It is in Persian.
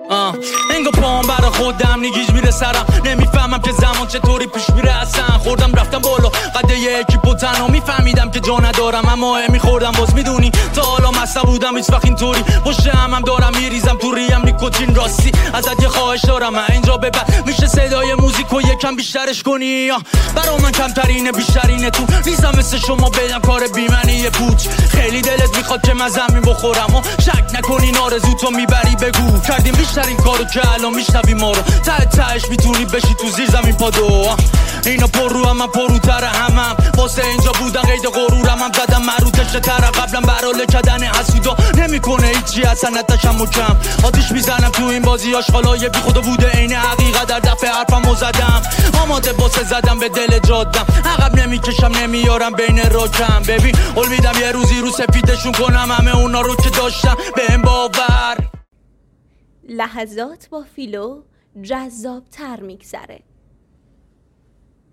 انگا پاهم برا خودم نیگیج میره سرم، نمیفهمم که زمان چطوری پیش میره اصلا. خوردم رفتم بالا قده یکی و تنها میفهمیدم که جا ندارم، اما میخوردم باز میدونی تا حالا مصب بودم هیچ وقت اینطوری. پشت هم دارم میریزم تو ریم نیکوتین، راستی ازت یه خواهش دارم، من اینجا به بعد میشه صدای موزیکو یکم بیشترش کنی. برا من کمترینه بیشترینه تو نیستم مثل شما بدم کار بیمنی پوچ. خیلی دلت میخواد که من زمین بخورم و شک نکنین آرزو تو میبری بگو. کردیم بیشترین کارو که الان میشنوی ما رو، تهش میتونی بشی تو زیر زمین پادو. اینا پر رو هم من پروتر همم، واسه اینجا بودن قید غرورم هم زدم مروتش تر قبلا برای کدن حسودا نمیکنه هیچی اصلا نتشم و کم. آتیش میزنم تو این بازی آشغالای بی خدا بوده عین حقیقت در دفعه حرفمو زدم. آماده واسه زدم به دل جادم، عقب نمیکشم نمیارم بین راکم. ببین امیدم یه روزی رو سفیدشون کنم همه اونا رو که داشتم بهم باور. لحظات با فیلو جذاب تر میگذره.